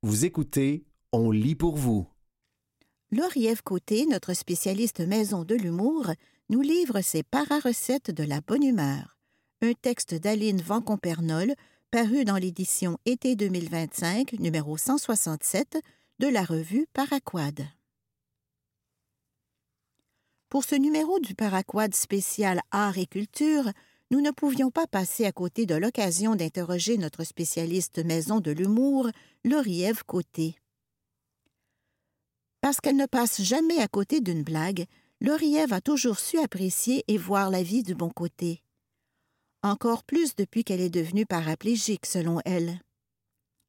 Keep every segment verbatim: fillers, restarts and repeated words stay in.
Vous écoutez On lit pour vous. Laure-Yves Côté, notre spécialiste maison de l'humour, nous livre ses para-recettes de la bonne humeur. Un texte d'Aline Vancompernolle, paru dans l'édition Été deux mille vingt-cinq, numéro cent soixante-sept, de la revue Paraquad. Pour ce numéro du Paraquad spécial Art et Culture, nous ne pouvions pas passer à côté de l'occasion d'interroger notre spécialiste maison de l'humour, Laure-Yves Côté. Parce qu'elle ne passe jamais à côté d'une blague, Laure-Yves a toujours su apprécier et voir la vie du bon côté. Encore plus depuis qu'elle est devenue paraplégique, selon elle. Citation :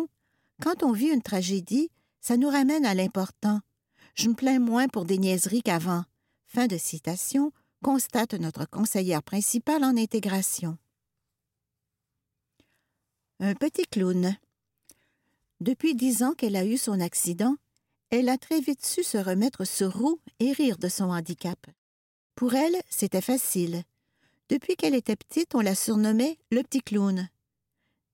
« Quand on vit une tragédie, ça nous ramène à l'important. Je me plains moins pour des niaiseries qu'avant. » Fin de citation, constate notre conseillère principale en intégration. Un petit clown. Depuis dix ans qu'elle a eu son accident, elle a très vite su se remettre sur roue et rire de son handicap. Pour elle, c'était facile. Depuis qu'elle était petite, on la surnommait « le petit clown ». Citation :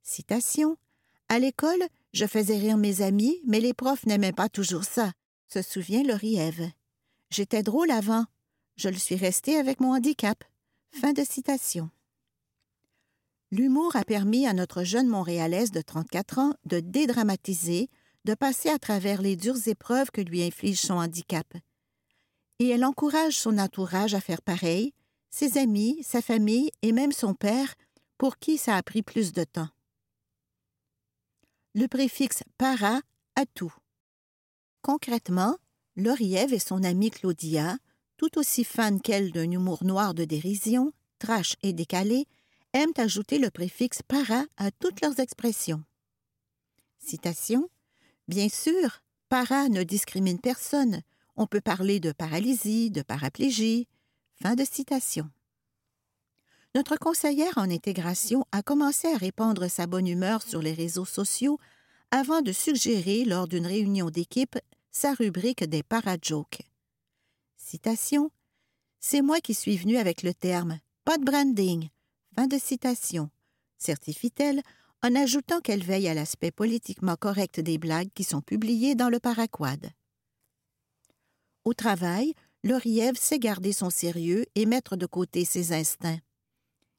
« À l'école, je faisais rire mes amis, mais les profs n'aimaient pas toujours ça », se souvient Laure-Yves. « J'étais drôle avant. Je le suis restée avec mon handicap. » Fin de citation. L'humour a permis à notre jeune Montréalaise de trente-quatre ans de dédramatiser, de passer à travers les dures épreuves que lui inflige son handicap. Et elle encourage son entourage à faire pareil, ses amis, sa famille et même son père, pour qui ça a pris plus de temps. Le préfixe « para » a tout. Concrètement, Laure-Yves et son amie Claudia, tout aussi fans qu'elle d'un humour noir de dérision, trash et décalé, aiment ajouter le préfixe « para » à toutes leurs expressions. Citation : « Bien sûr, para ne discrimine personne. On peut parler de paralysie, de paraplégie. » Fin de citation. Notre conseillère en intégration a commencé à répandre sa bonne humeur sur les réseaux sociaux avant de suggérer, lors d'une réunion d'équipe, sa rubrique des para-jokes. Citation : « C'est moi qui suis venue avec le terme. Pas de branding. » Fin de citation, certifie-t-elle, en ajoutant qu'elle veille à l'aspect politiquement correct des blagues qui sont publiées dans le Paraquad. Au travail, Laure-Yves sait garder son sérieux et mettre de côté ses instincts. Citation :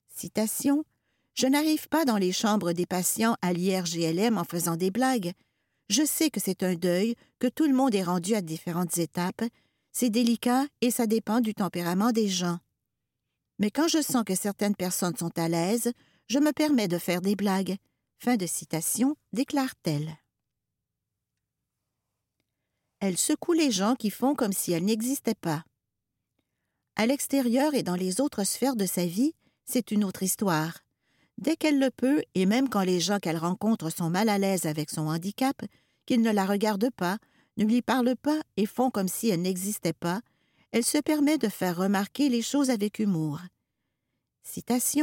« Je n'arrive pas dans les chambres des patients à l'I R G L M en faisant des blagues. Je sais que c'est un deuil, que tout le monde est rendu à différentes étapes. C'est délicat et ça dépend du tempérament des gens. Mais quand je sens que certaines personnes sont à l'aise, je me permets de faire des blagues. » Fin de citation, déclare-t-elle. Elle secoue les gens qui font comme si elle n'existait pas. À l'extérieur et dans les autres sphères de sa vie, c'est une autre histoire. Dès qu'elle le peut, et même quand les gens qu'elle rencontre sont mal à l'aise avec son handicap, qu'ils ne la regardent pas, ne lui parlent pas et font comme si elle n'existait pas, elle se permet de faire remarquer les choses avec humour. Citation :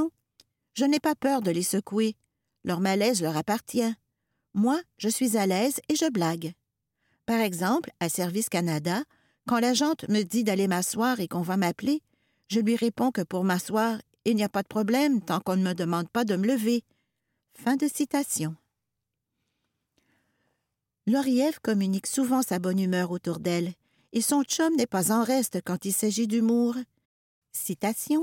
« Je n'ai pas peur de les secouer. Leur malaise leur appartient. Moi, je suis à l'aise et je blague. Par exemple, à Service Canada, quand l'agente me dit d'aller m'asseoir et qu'on va m'appeler, je lui réponds que pour m'asseoir, il n'y a pas de problème tant qu'on ne me demande pas de me lever. » Fin de citation. Laure-Yves communique souvent sa bonne humeur autour d'elle, et son chum n'est pas en reste quand il s'agit d'humour. Citation :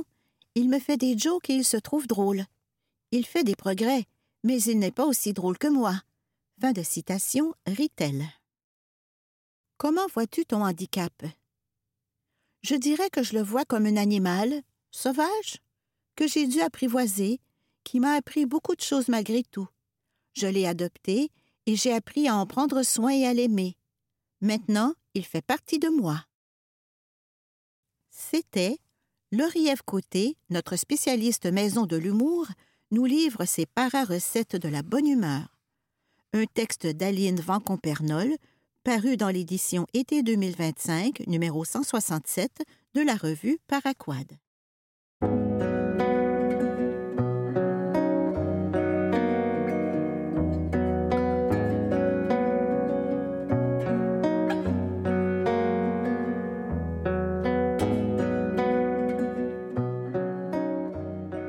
« Il me fait des jokes et il se trouve drôle. Il fait des progrès, mais il n'est pas aussi drôle que moi. » Fin de citation, rit-elle. Comment vois-tu ton handicap ? Je dirais que je le vois comme un animal, sauvage, que j'ai dû apprivoiser, qui m'a appris beaucoup de choses malgré tout. Je l'ai adopté et j'ai appris à en prendre soin et à l'aimer. Maintenant, il fait partie de moi. C'était Laure-Yves Côté, notre spécialiste maison de l'humour, nous livre ses para-recettes de la bonne humeur. Un texte d'Aline Vancompernolle, paru dans l'édition Été deux mille vingt-cinq, numéro cent soixante-sept, de la revue Paraquad.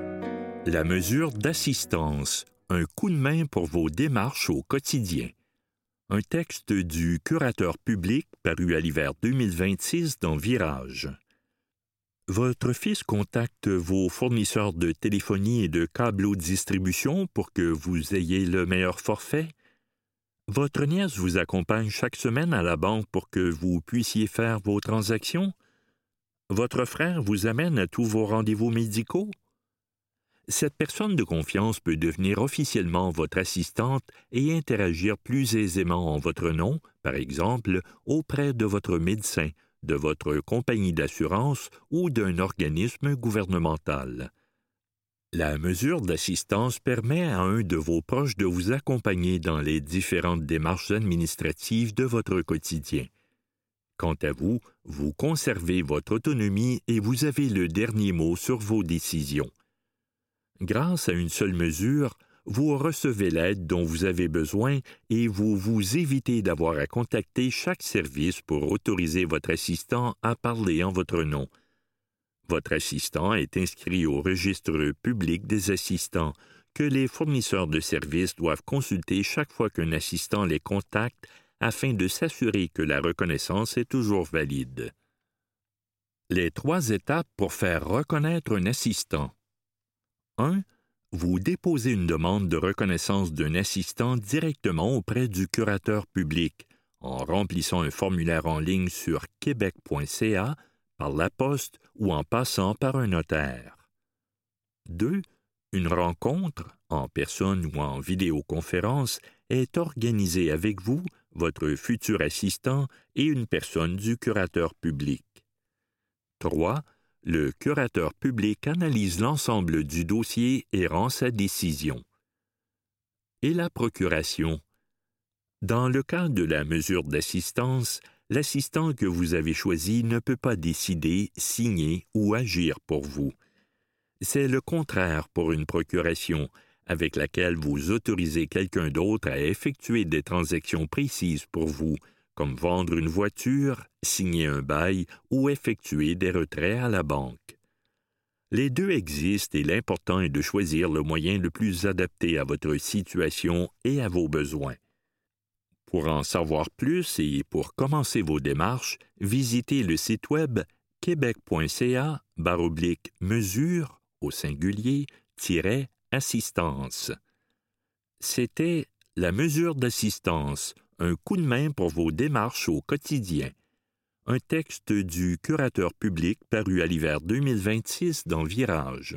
La mesure d'assistance, un coup de main pour vos démarches au quotidien. Un texte du curateur public paru à l'hiver deux mille vingt-six dans Virage. Votre fils contacte vos fournisseurs de téléphonie et de câblo-distribution pour que vous ayez le meilleur forfait. Votre nièce vous accompagne chaque semaine à la banque pour que vous puissiez faire vos transactions. Votre frère vous amène à tous vos rendez-vous médicaux. Cette personne de confiance peut devenir officiellement votre assistante et interagir plus aisément en votre nom, par exemple, auprès de votre médecin, de votre compagnie d'assurance ou d'un organisme gouvernemental. La mesure d'assistance permet à un de vos proches de vous accompagner dans les différentes démarches administratives de votre quotidien. Quant à vous, vous conservez votre autonomie et vous avez le dernier mot sur vos décisions. Grâce à une seule mesure, vous recevez l'aide dont vous avez besoin et vous vous évitez d'avoir à contacter chaque service pour autoriser votre assistant à parler en votre nom. Votre assistant est inscrit au registre public des assistants que les fournisseurs de services doivent consulter chaque fois qu'un assistant les contacte afin de s'assurer que la reconnaissance est toujours valide. Les trois étapes pour faire reconnaître un assistant. un. Vous déposez une demande de reconnaissance d'un assistant directement auprès du curateur public en remplissant un formulaire en ligne sur québec point c a, par la poste ou en passant par un notaire. deux. Une rencontre, en personne ou en vidéoconférence, est organisée avec vous, votre futur assistant et une personne du curateur public. trois. Le curateur public analyse l'ensemble du dossier et rend sa décision. Et la procuration. Dans le cas de la mesure d'assistance, l'assistant que vous avez choisi ne peut pas décider, signer ou agir pour vous. C'est le contraire pour une procuration, avec laquelle vous autorisez quelqu'un d'autre à effectuer des transactions précises pour vous, comme vendre une voiture, signer un bail ou effectuer des retraits à la banque. Les deux existent et l'important est de choisir le moyen le plus adapté à votre situation et à vos besoins. Pour en savoir plus et pour commencer vos démarches, visitez le site web québec point c a barre oblique mesure au singulier tiret assistance. C'était la mesure d'assistance, un coup de main pour vos démarches au quotidien. Un texte du curateur public paru à l'hiver deux mille vingt-six dans Virage.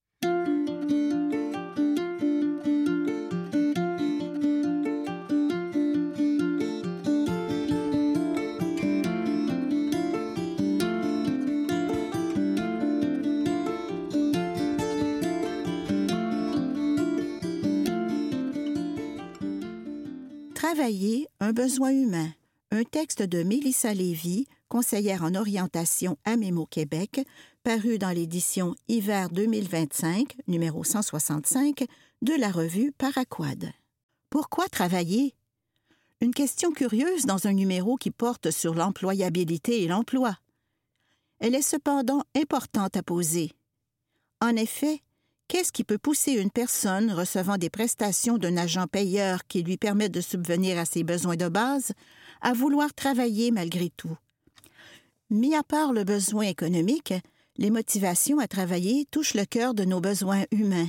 Travailler, un besoin humain. Un texte de Mélissa Lévy, conseillère en orientation à Mémo Québec, paru dans l'édition Hiver deux mille vingt-cinq, numéro cent soixante-cinq, de la revue Paraquad. Pourquoi travailler? Une question curieuse dans un numéro qui porte sur l'employabilité et l'emploi. Elle est cependant importante à poser. En effet, qu'est-ce qui peut pousser une personne recevant des prestations d'un agent payeur qui lui permet de subvenir à ses besoins de base à vouloir travailler malgré tout? Mis à part le besoin économique, les motivations à travailler touchent le cœur de nos besoins humains.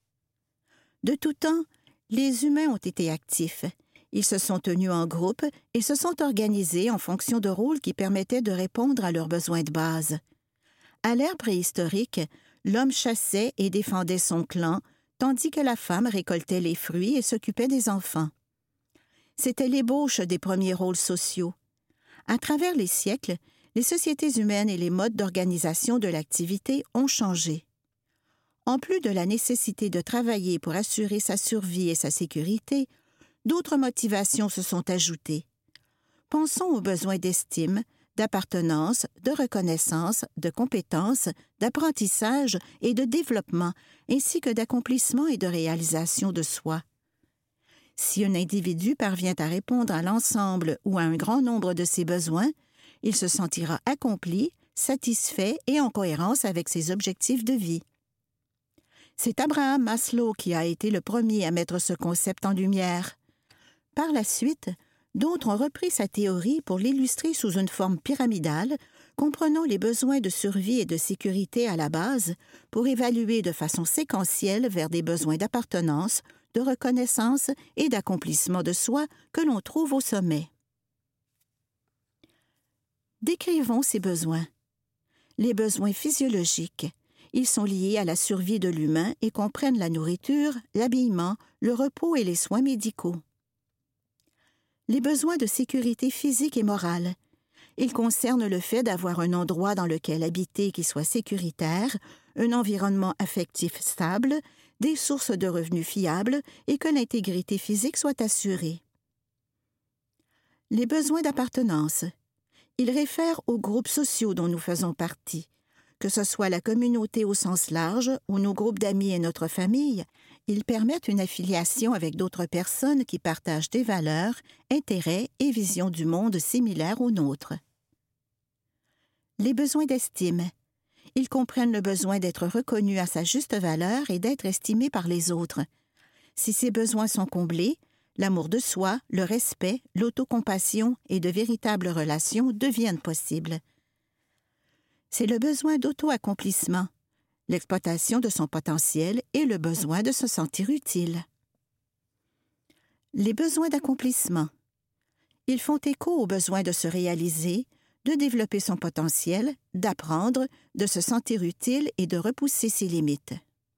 De tout temps, les humains ont été actifs. Ils se sont tenus en groupe et se sont organisés en fonction de rôles qui permettaient de répondre à leurs besoins de base. À l'ère préhistorique, l'homme chassait et défendait son clan, tandis que la femme récoltait les fruits et s'occupait des enfants. C'était l'ébauche des premiers rôles sociaux. À travers les siècles, les sociétés humaines et les modes d'organisation de l'activité ont changé. En plus de la nécessité de travailler pour assurer sa survie et sa sécurité, d'autres motivations se sont ajoutées. Pensons aux besoins d'estime, d'appartenance, de reconnaissance, de compétence, d'apprentissage et de développement, ainsi que d'accomplissement et de réalisation de soi. Si un individu parvient à répondre à l'ensemble ou à un grand nombre de ses besoins, il se sentira accompli, satisfait et en cohérence avec ses objectifs de vie. C'est Abraham Maslow qui a été le premier à mettre ce concept en lumière. Par la suite, D'autres ont repris sa théorie pour l'illustrer sous une forme pyramidale, comprenant les besoins de survie et de sécurité à la base pour évaluer de façon séquentielle vers des besoins d'appartenance, de reconnaissance et d'accomplissement de soi que l'on trouve au sommet. Décrivons ces besoins. Les besoins physiologiques. Ils sont liés à la survie de l'humain et comprennent la nourriture, l'habillement, le repos et les soins médicaux. Les besoins de sécurité physique et morale. Ils concernent le fait d'avoir un endroit dans lequel habiter qui soit sécuritaire, un environnement affectif stable, des sources de revenus fiables et que l'intégrité physique soit assurée. Les besoins d'appartenance. Ils réfèrent aux groupes sociaux dont nous faisons partie. Que ce soit la communauté au sens large ou nos groupes d'amis et notre famille, ils permettent une affiliation avec d'autres personnes qui partagent des valeurs, intérêts et visions du monde similaires aux nôtres. Les besoins d'estime. Ils comprennent le besoin d'être reconnu à sa juste valeur et d'être estimé par les autres. Si ces besoins sont comblés, l'amour de soi, le respect, l'autocompassion et de véritables relations deviennent possibles. C'est le besoin d'auto-accomplissement, l'exploitation de son potentiel et le besoin de se sentir utile. Les besoins d'accomplissement. Ils font écho au besoin de se réaliser, de développer son potentiel, d'apprendre, de se sentir utile et de repousser ses limites.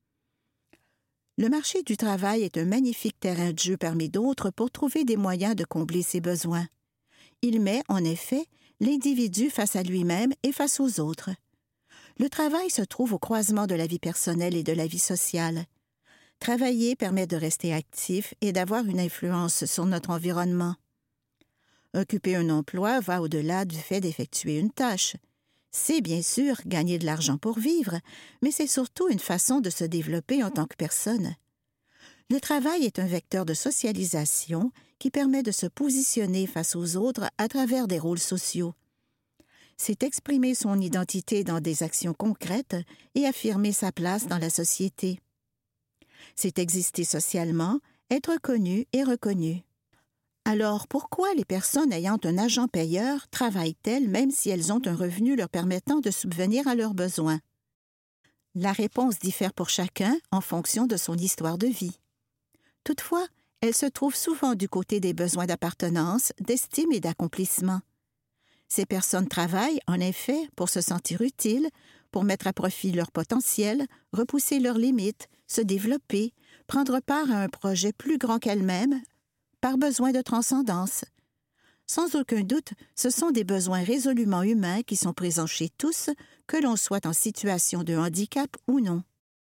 Le marché du travail est un magnifique terrain de jeu parmi d'autres pour trouver des moyens de combler ses besoins. Il met, en effet, l'individu face à lui-même et face aux autres. Le travail se trouve au croisement de la vie personnelle et de la vie sociale. Travailler permet de rester actif et d'avoir une influence sur notre environnement. Occuper un emploi va au-delà du fait d'effectuer une tâche. C'est bien sûr gagner de l'argent pour vivre, mais c'est surtout une façon de se développer en tant que personne. Le travail est un vecteur de socialisation qui permet de se positionner face aux autres à travers des rôles sociaux. C'est exprimer son identité dans des actions concrètes et affirmer sa place dans la société. C'est exister socialement, être connu et reconnu. Alors, pourquoi les personnes ayant un agent payeur travaillent-elles même si elles ont un revenu leur permettant de subvenir à leurs besoins? La réponse diffère pour chacun en fonction de son histoire de vie. Toutefois, elle se trouve souvent du côté des besoins d'appartenance, d'estime et d'accomplissement. Ces personnes travaillent, en effet, pour se sentir utiles, pour mettre à profit leur potentiel, repousser leurs limites, se développer, prendre part à un projet plus grand qu'elles-mêmes, par besoin de transcendance. Sans aucun doute, ce sont des besoins résolument humains qui sont présents chez tous, que l'on soit en situation de handicap ou non.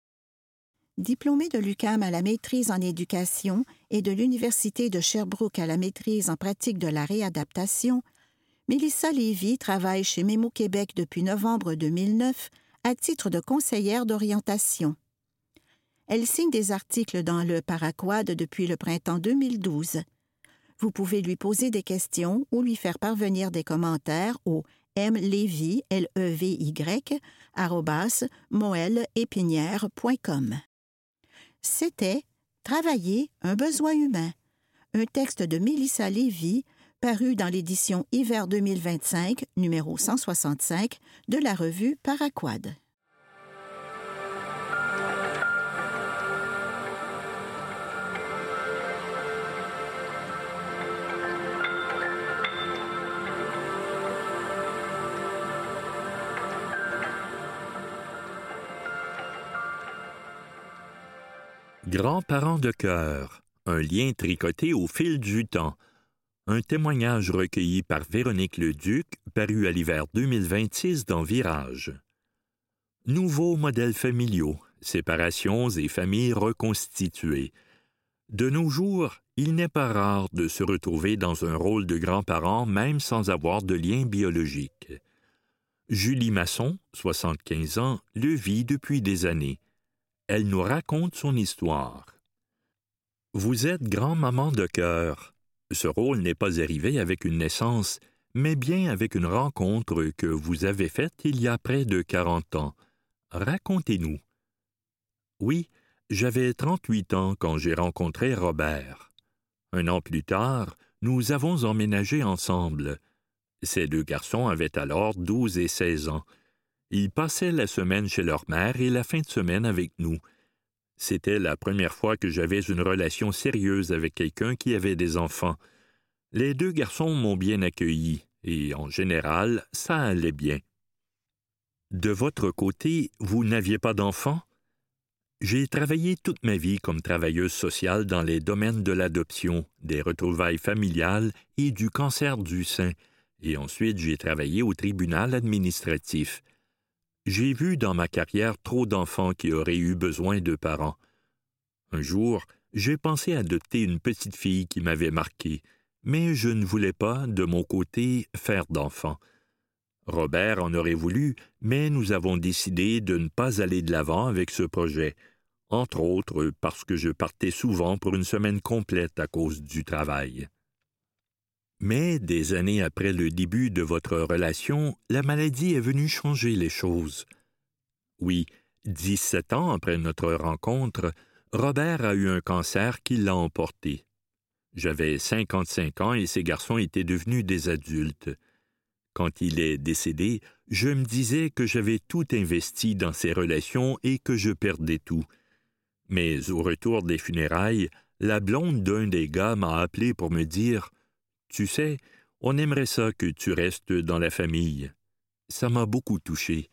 Diplômée de l'U Q A M à la maîtrise en éducation et de l'Université de Sherbrooke à la maîtrise en pratique de la réadaptation, Mélissa Lévy travaille chez Mémo Québec depuis novembre deux mille neuf à titre de conseillère d'orientation. Elle signe des articles dans le Paraquad depuis le printemps deux mille douze. Vous pouvez lui poser des questions ou lui faire parvenir des commentaires au mlevy, L E V Y, arobase moellepinière point com. C'était « Travailler, un besoin humain », un texte de Mélissa Lévy, paru dans l'édition Hiver deux mille vingt-cinq, numéro cent soixante-cinq, de la revue Paraquad. Grands-parents de cœur, un lien tricoté au fil du temps. Un témoignage recueilli par Véronique Leduc, paru à l'hiver deux mille vingt-six dans Virage. Nouveaux modèles familiaux, séparations et familles reconstituées. De nos jours, il n'est pas rare de se retrouver dans un rôle de grands-parents même sans avoir de lien biologique. Julie Masson, soixante-quinze ans, le vit depuis des années. Elle nous raconte son histoire. Vous êtes grand-maman de cœur. Ce rôle n'est pas arrivé avec une naissance, mais bien avec une rencontre que vous avez faite il y a près de quarante ans. Racontez-nous. Oui, j'avais trente-huit ans quand j'ai rencontré Robert. Un an plus tard, nous avons emménagé ensemble. Ces deux garçons avaient alors douze et seize ans. Ils passaient la semaine chez leur mère et la fin de semaine avec nous. C'était la première fois que j'avais une relation sérieuse avec quelqu'un qui avait des enfants. Les deux garçons m'ont bien accueilli, et en général, ça allait bien. De votre côté, vous n'aviez pas d'enfants? J'ai travaillé toute ma vie comme travailleuse sociale dans les domaines de l'adoption, des retrouvailles familiales et du cancer du sein, et ensuite j'ai travaillé au tribunal administratif. J'ai vu dans ma carrière trop d'enfants qui auraient eu besoin de parents. Un jour, j'ai pensé adopter une petite fille qui m'avait marqué, mais je ne voulais pas, de mon côté, faire d'enfant. Robert en aurait voulu, mais nous avons décidé de ne pas aller de l'avant avec ce projet, entre autres parce que je partais souvent pour une semaine complète à cause du travail. Mais des années après le début de votre relation, la maladie est venue changer les choses. Oui, dix-sept ans après notre rencontre, Robert a eu un cancer qui l'a emporté. J'avais cinquante-cinq ans et ces garçons étaient devenus des adultes. Quand il est décédé, je me disais que j'avais tout investi dans ces relations et que je perdais tout. Mais au retour des funérailles, la blonde d'un des gars m'a appelé pour me dire « Tu sais, on aimerait ça que tu restes dans la famille. » Ça m'a beaucoup touché.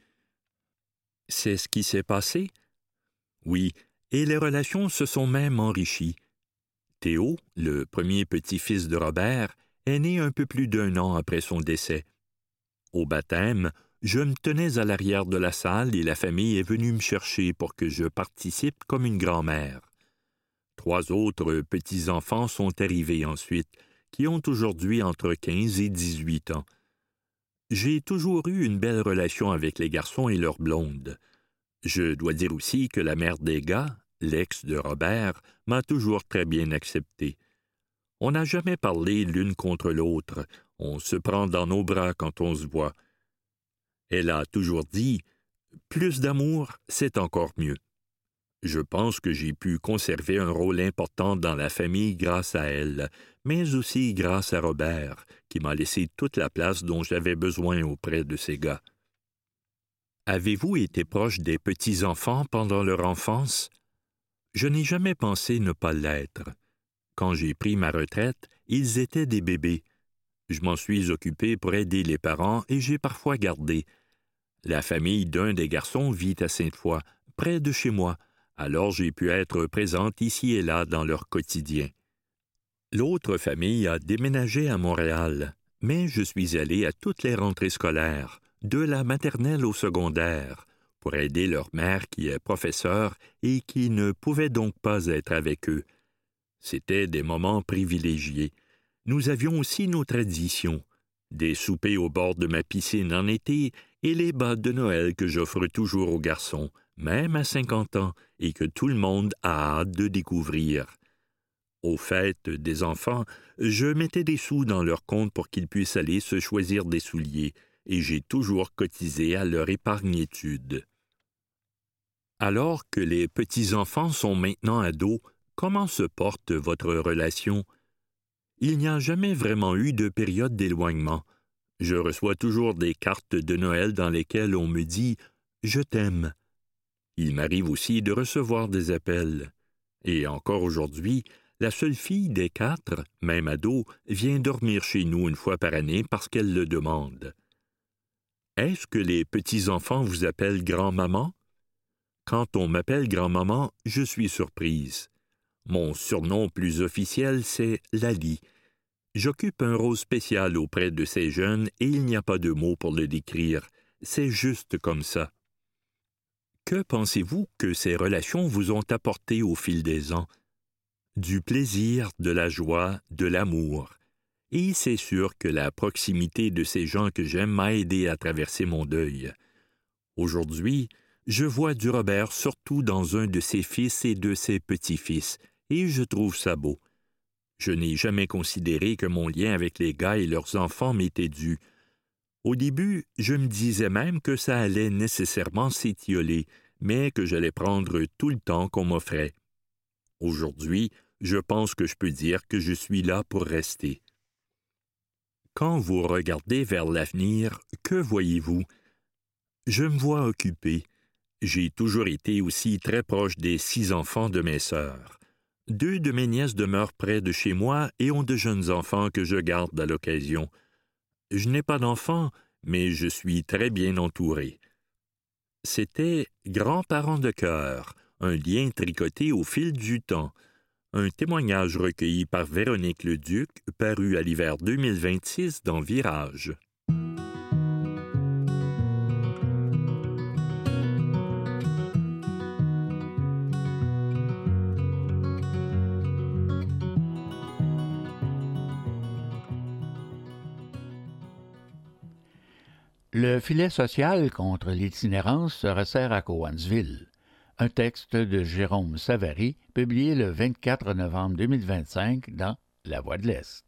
C'est ce qui s'est passé? Oui, et les relations se sont même enrichies. Théo, le premier petit-fils de Robert, est né un peu plus d'un an après son décès. Au baptême, je me tenais à l'arrière de la salle et la famille est venue me chercher pour que je participe comme une grand-mère. Trois autres petits-enfants sont arrivés ensuite, qui ont aujourd'hui entre quinze et dix-huit ans. J'ai toujours eu une belle relation avec les garçons et leurs blondes. Je dois dire aussi que la mère des gars, l'ex de Robert, m'a toujours très bien accepté. On n'a jamais parlé l'une contre l'autre, on se prend dans nos bras quand on se voit. Elle a toujours dit « Plus d'amour, c'est encore mieux ». Je pense que j'ai pu conserver un rôle important dans la famille grâce à elle, mais aussi grâce à Robert, qui m'a laissé toute la place dont j'avais besoin auprès de ces gars. Avez-vous été proche des petits-enfants pendant leur enfance? Je n'ai jamais pensé ne pas l'être. Quand j'ai pris ma retraite, ils étaient des bébés. Je m'en suis occupé pour aider les parents et j'ai parfois gardé. La famille d'un des garçons vit à Sainte-Foy, près de chez moi, alors j'ai pu être présente ici et là dans leur quotidien. L'autre famille a déménagé à Montréal, mais je suis allé à toutes les rentrées scolaires, de la maternelle au secondaire, pour aider leur mère qui est professeure et qui ne pouvait donc pas être avec eux. C'étaient des moments privilégiés. Nous avions aussi nos traditions, des soupers au bord de ma piscine en été et les bals de Noël que j'offre toujours aux garçons, même à cinquante ans, et que tout le monde a hâte de découvrir. Aux fêtes des enfants, je mettais des sous dans leur compte pour qu'ils puissent aller se choisir des souliers, et j'ai toujours cotisé à leur épargne-études. Alors que les petits-enfants sont maintenant ados, comment se porte votre relation? Il n'y a jamais vraiment eu de période d'éloignement. Je reçois toujours des cartes de Noël dans lesquelles on me dit « Je t'aime ». Il m'arrive aussi de recevoir des appels. Et encore aujourd'hui, la seule fille des quatre, même ado, vient dormir chez nous une fois par année parce qu'elle le demande. Est-ce que les petits-enfants vous appellent grand-maman? Quand on m'appelle grand-maman, je suis surprise. Mon surnom plus officiel, c'est Lali. J'occupe un rôle spécial auprès de ces jeunes et il n'y a pas de mots pour le décrire. C'est juste comme ça. Que pensez-vous que ces relations vous ont apporté au fil des ans? Du plaisir, de la joie, de l'amour. Et c'est sûr que la proximité de ces gens que j'aime m'a aidé à traverser mon deuil. Aujourd'hui, je vois du Robert surtout dans un de ses fils et de ses petits-fils, et je trouve ça beau. Je n'ai jamais considéré que mon lien avec les gars et leurs enfants m'était dû. Au début, je me disais même que ça allait nécessairement s'étioler, mais que j'allais prendre tout le temps qu'on m'offrait. Aujourd'hui, je pense que je peux dire que je suis là pour rester. Quand vous regardez vers l'avenir, que voyez-vous? Je me vois occupé. J'ai toujours été aussi très proche des six enfants de mes sœurs. Deux de mes nièces demeurent près de chez moi et ont de jeunes enfants que je garde à l'occasion. Je n'ai pas d'enfants, mais je suis très bien entouré. C'était Grands-parents de cœur, un lien tricoté au fil du temps. Un témoignage recueilli par Véronique Leduc, paru à l'hiver deux mille vingt-six dans Virage. Le filet social contre l'itinérance se resserre à Cowansville. Un texte de Jérôme Savary, publié le vingt-quatre novembre deux mille vingt-cinq dans La Voix de l'Est.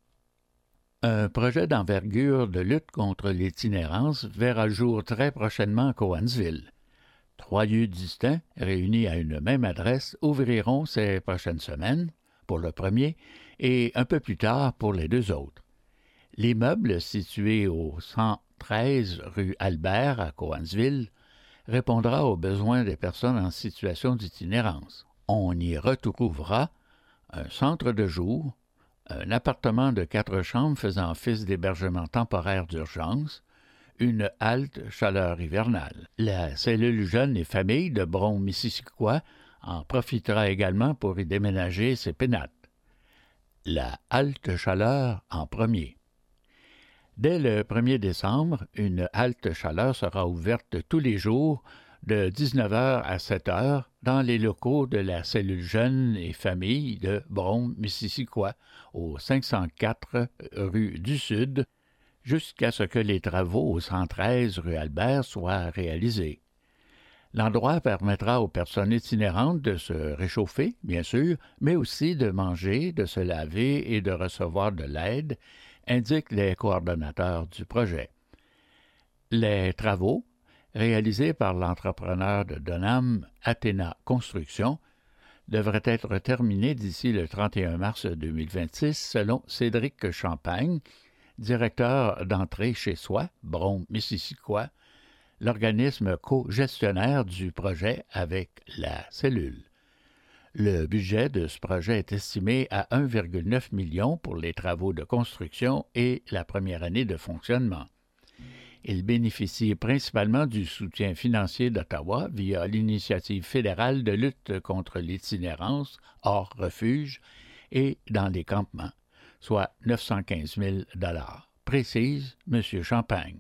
Un projet d'envergure de lutte contre l'itinérance verra le jour très prochainement à Cowansville. Trois lieux distincts, réunis à une même adresse, ouvriront ces prochaines semaines, pour le premier, et un peu plus tard pour les deux autres. L'immeuble, situé au cent treize rue Albert à Cowansville, répondra aux besoins des personnes en situation d'itinérance. On y retrouvera un centre de jour, un appartement de quatre chambres faisant office d'hébergement temporaire d'urgence, une halte chaleur hivernale. La cellule jeunes et familles de Brome-Missisquoi en profitera également pour y déménager ses pénates. La halte chaleur en premier. Dès le premier décembre, une halte chaleur sera ouverte tous les jours de dix-neuf heures à sept heures dans les locaux de la cellule jeunes et familles de Brome-Missisquoi au cinq cent quatre rue du Sud jusqu'à ce que les travaux au cent treize rue Albert soient réalisés. L'endroit permettra aux personnes itinérantes de se réchauffer, bien sûr, mais aussi de manger, de se laver et de recevoir de l'aide, indiquent les coordonnateurs du projet. Les travaux, réalisés par l'entrepreneur de Donham, Athéna Construction, devraient être terminés d'ici le trente et un mars deux mille vingt-six, selon Cédric Champagne, directeur d'entrée chez soi, Brome-Missisquoi, l'organisme co-gestionnaire du projet avec la cellule. Le budget de ce projet est estimé à un virgule neuf million pour les travaux de construction et la première année de fonctionnement. Il bénéficie principalement du soutien financier d'Ottawa via l'initiative fédérale de lutte contre l'itinérance hors refuge et dans les campements, soit neuf cent quinze mille dollars, précise M. Champagne.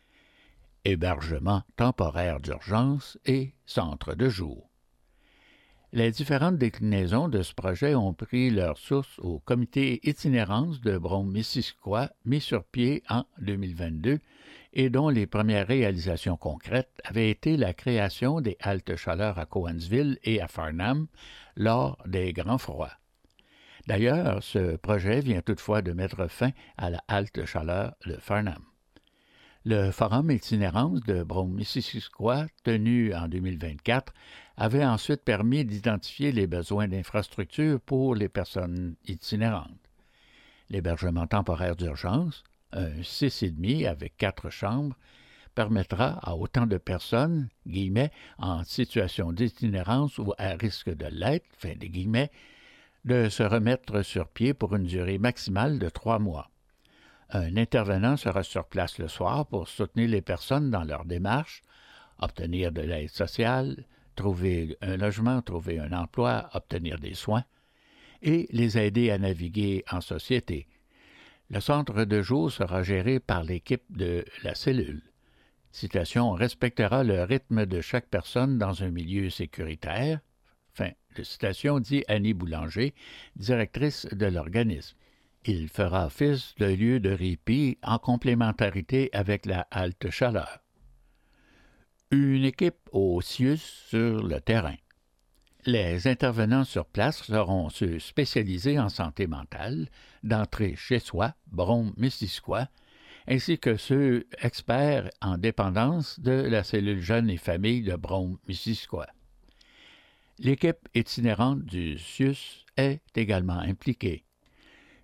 Hébergement temporaire d'urgence et centre de jour. Les différentes déclinaisons de ce projet ont pris leur source au comité itinérance de Brome-Missisquoi mis sur pied en deux mille vingt-deux et dont les premières réalisations concrètes avaient été la création des haltes chaleur à Cowansville et à Farnham lors des grands froids. D'ailleurs, ce projet vient toutefois de mettre fin à la halte chaleur de Farnham. Le forum itinérance de Brome-Missisquoi, tenu en deux mille vingt-quatre, avait ensuite permis d'identifier les besoins d'infrastructures pour les personnes itinérantes. L'hébergement temporaire d'urgence, un six et demi avec quatre chambres, permettra à autant de personnes, guillemets, en situation d'itinérance ou à risque de l'être, fin des guillemets, de se remettre sur pied pour une durée maximale de trois mois. Un intervenant sera sur place le soir pour soutenir les personnes dans leur démarche, obtenir de l'aide sociale, trouver un logement, trouver un emploi, obtenir des soins, et les aider à naviguer en société. Le centre de jour sera géré par l'équipe de la cellule. Citation, respectera le rythme de chaque personne dans un milieu sécuritaire. Fin de citation, dit Annie Boulanger, directrice de l'organisme. Il fera office de lieu de répit en complémentarité avec la halte chaleur. Une équipe au C I U S sur le terrain. Les intervenants sur place seront ceux spécialisés en santé mentale, d'entrée chez soi, Brome-Missisquoi, ainsi que ceux experts en dépendance de la cellule jeunes et familles de Brome-Missisquoi. L'équipe itinérante du C I U S est également impliquée.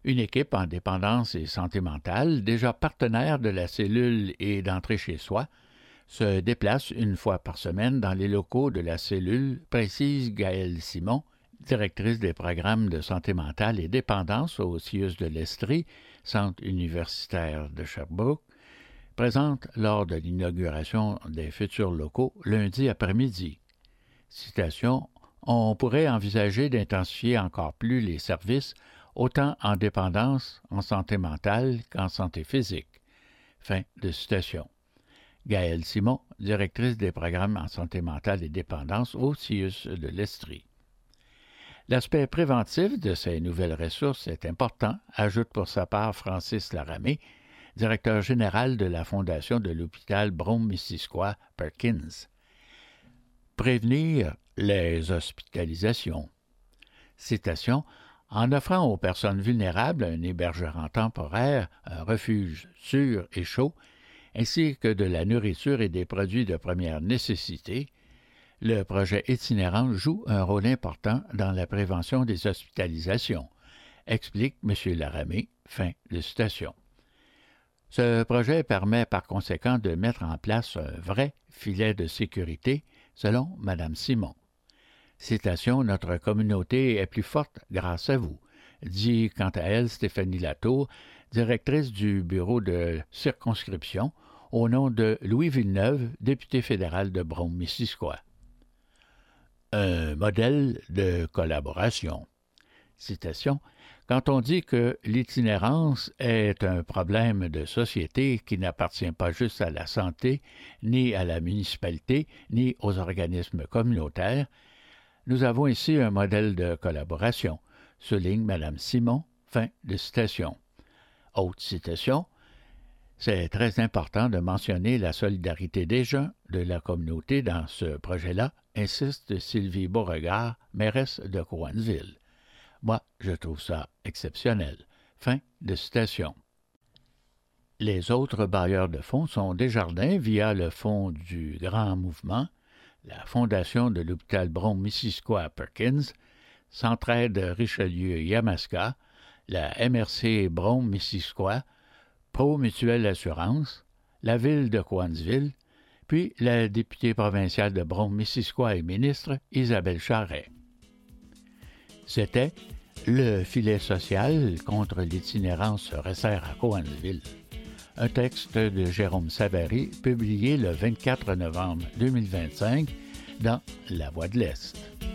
Une équipe en dépendance et santé mentale, déjà partenaire de la cellule et d'entrée chez soi, se déplace une fois par semaine dans les locaux de la cellule, précise Gaëlle Simon, directrice des programmes de santé mentale et dépendance au C I U S de l'Estrie, Centre universitaire de Sherbrooke, présente lors de l'inauguration des futurs locaux lundi après-midi. Citation, « On pourrait envisager d'intensifier encore plus les services, autant en dépendance, en santé mentale qu'en santé physique. » Fin de citation. Gaëlle Simon, directrice des programmes en santé mentale et dépendance au C I U S de l'Estrie. L'aspect préventif de ces nouvelles ressources est important, ajoute pour sa part Francis Laramé, directeur général de la Fondation de l'hôpital Brome-Missisquoi Perkins. Prévenir les hospitalisations. Citation, « En offrant aux personnes vulnérables un hébergement temporaire, un refuge sûr et chaud, ainsi que de la nourriture et des produits de première nécessité, le projet itinérant joue un rôle important dans la prévention des hospitalisations, explique M. Laramé, fin de citation. Ce projet permet par conséquent de mettre en place un vrai filet de sécurité, selon Mme Simon. Citation, « Notre communauté est plus forte grâce à vous », dit quant à elle Stéphanie Latour, directrice du bureau de circonscription, au nom de Louis Villeneuve, député fédéral de Brome-Missisquoi. Un modèle de collaboration. Citation, « Quand on dit que l'itinérance est un problème de société qui n'appartient pas juste à la santé, ni à la municipalité, ni aux organismes communautaires, nous avons ici un modèle de collaboration, souligne Mme Simon, fin de citation. » Autre citation, « C'est très important de mentionner la solidarité des gens de la communauté dans ce projet-là, insiste Sylvie Beauregard, mairesse de Cowansville. Moi, je trouve ça exceptionnel. » Fin de citation. Les autres bailleurs de fonds sont Desjardins via le Fonds du Grand Mouvement, la Fondation de l'hôpital Brome-Missisquoi Perkins, Centraide Richelieu-Yamaska, la M R C Brome-Missisquoi, Pro Mutuelle Assurance, la Ville de Cowansville, puis la députée provinciale de Brome-Missisquoi et ministre Isabelle Charret. C'était Le filet social contre l'itinérance se resserre à Cowansville. Un texte de Jérôme Savary, publié le vingt-quatre novembre deux mille vingt-cinq dans La Voix de l'Est.